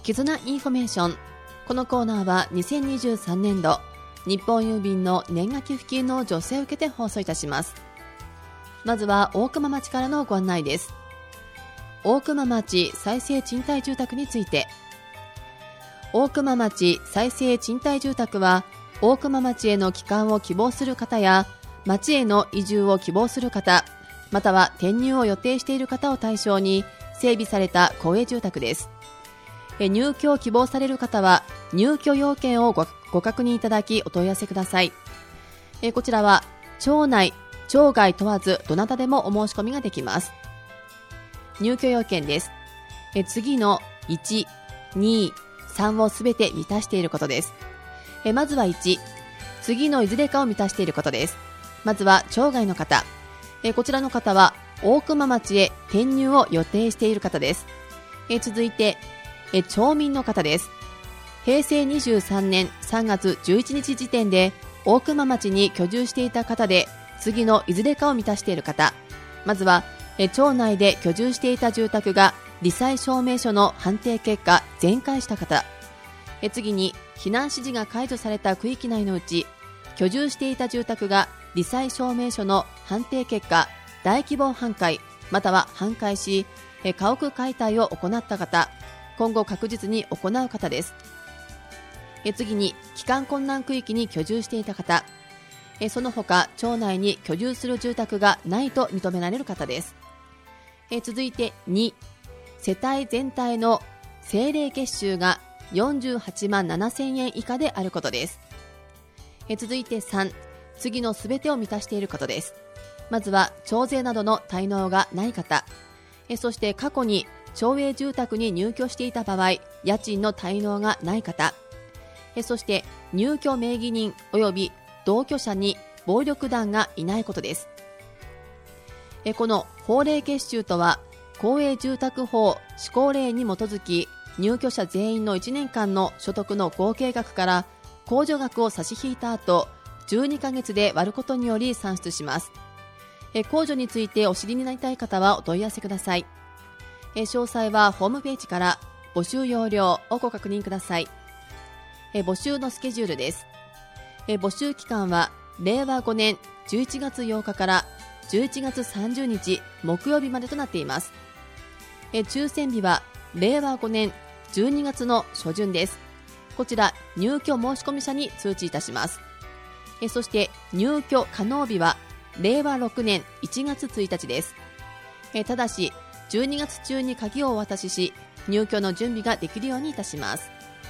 絆インフォメーション。このコーナーは2023年度日本郵便の年賀寄付金の助成を受けて放送いたします。まずは大熊町からのご案内です。大熊町再生賃貸住宅について。大熊町再生賃貸住宅は、大熊町への帰還を希望する方や町への移住を希望する方、または転入を予定している方を対象に整備された公営住宅です。入居を希望される方は入居要件をご確認いただきお問い合わせください。こちらは町内町外問わずどなたでもお申し込みができます。入居要件です。次の1、2、3をすべて満たしていることです。まずは1、次のいずれかを満たしていることです。まずは町外の方、こちらの方は大熊町へ転入を予定している方です。続いて町民の方です。平成23年3月11日時点で大熊町に居住していた方で、次のいずれかを満たしている方、まずは町内で居住していた住宅が罹災証明書の判定結果全壊した方、次に避難指示が解除された区域内のうち居住していた住宅が罹災証明書の判定結果大規模半壊または半壊し家屋解体を行った方、今後確実に行う方です。次に帰還困難区域に居住していた方、その他町内に居住する住宅がないと認められる方です。続いて2、世帯全体の政令月収が48万7000円以下であることです。続いて3、次のすべてを満たしていることです。まずは徴税などの滞納がない方、そして過去に町営住宅に入居していた場合家賃の滞納がない方、そして入居名義人及び同居者に暴力団がいないことです。この法令月収とは公営住宅法施行令に基づき入居者全員の1年間の所得の合計額から控除額を差し引いた後12ヶ月で割ることにより算出します。控除についてお知りになりたい方はお問い合わせください。詳細はホームページから募集要領をご確認ください。募集のスケジュールです。募集期間は令和5年11月8日から11月30日木曜日までとなっています。抽選日は令和5年12月の初旬です。こちら入居申込者に通知いたします。そして入居可能日は令和6年1月1日です。ただし12月中に鍵をお渡しし入居の準備ができるようにいたします。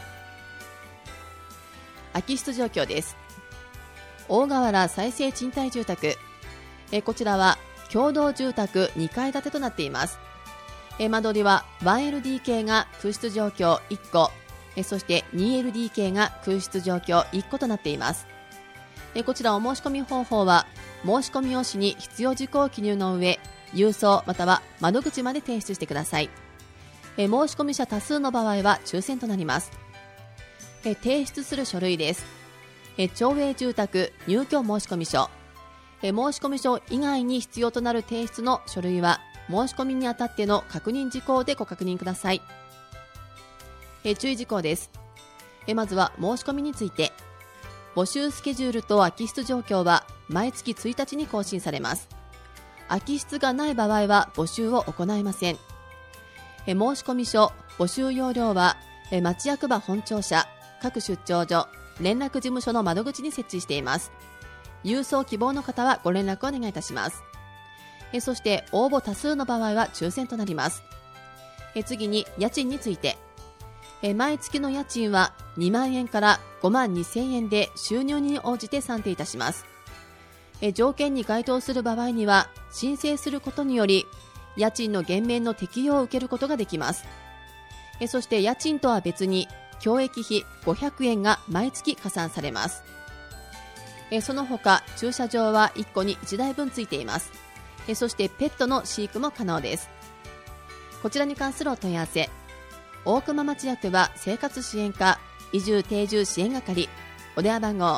空き室状況です。大河原再生賃貸住宅、こちらは共同住宅2階建てとなっています。間取りは 1LDK が空室状況1個、そして 2LDK が空室状況1個となっています。こちらお申し込み方法は申し込み用紙に必要事項を記入の上郵送または窓口まで提出してください。申し込み者多数の場合は抽選となります。提出する書類です。町営住宅入居申込書、申込書以外に必要となる提出の書類は申し込みにあたっての確認事項でご確認ください。注意事項です。まずは申し込みについて、募集スケジュールと空き室状況は毎月1日に更新されます。空き室がない場合は募集を行いません。申込書募集要領は町役場本庁舎各出張所連絡事務所の窓口に設置しています。郵送希望の方はご連絡お願いいたします。そして応募多数の場合は抽選となります。次に家賃について、毎月の家賃は2万円から5万2000円で収入に応じて算定いたします。条件に該当する場合には申請することにより家賃の減免の適用を受けることができます。そして家賃とは別に教育費500円が毎月加算されます。その他駐車場は1個に1台分ついています。そしてペットの飼育も可能です。こちらに関するお問い合わせ、大熊町役場生活支援課移住定住支援係、お電話番号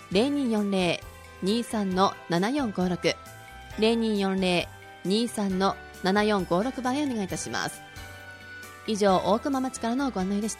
0240-23-7456 0240-23-7456 番へお願いいたします。 以上、大熊町からのご案内でした。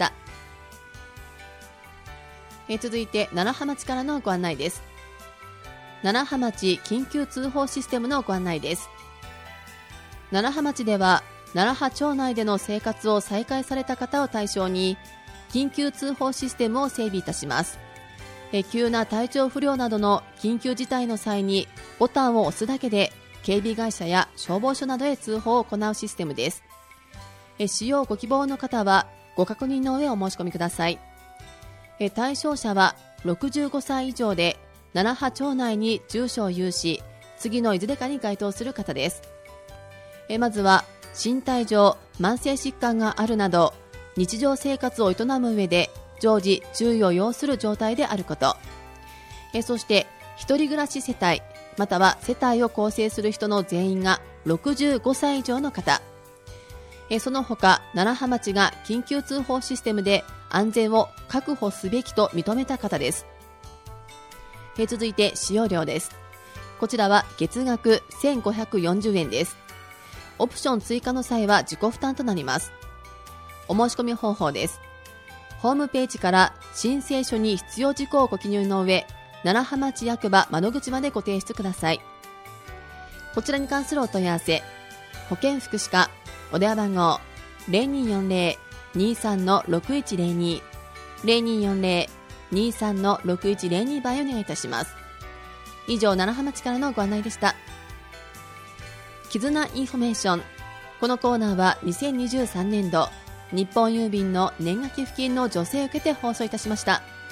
続いて楢葉町からのご案内です。楢葉町緊急通報システムのご案内です。楢葉町では楢葉町内での生活を再開された方を対象に緊急通報システムを整備いたします。急な体調不良などの緊急事態の際にボタンを押すだけで警備会社や消防署などへ通報を行うシステムです。使用ご希望の方はご確認の上お申し込みください。対象者は65歳以上で楢葉町内に住所を有し、次のいずれかに該当する方です。まずは身体上慢性疾患があるなど日常生活を営む上で常時注意を要する状態であること、そして一人暮らし世帯または世帯を構成する人の全員が65歳以上の方、その他楢葉町が緊急通報システムで安全を確保すべきと認めた方です。続いて使用料です。こちらは月額1540円です。オプション追加の際は自己負担となります。お申し込み方法です。ホームページから申請書に必要事項をご記入の上、楢葉町役場窓口までご提出ください。こちらに関するお問い合わせ、保健福祉課お電話番号 0240-23-6102 0240-23-6102 番へお願いいたします。以上、楢葉町からのご案内でした。絆インフォメーション。このコーナーは2023年度日本郵便の年賀寄付金の助成を受けて放送いたしました。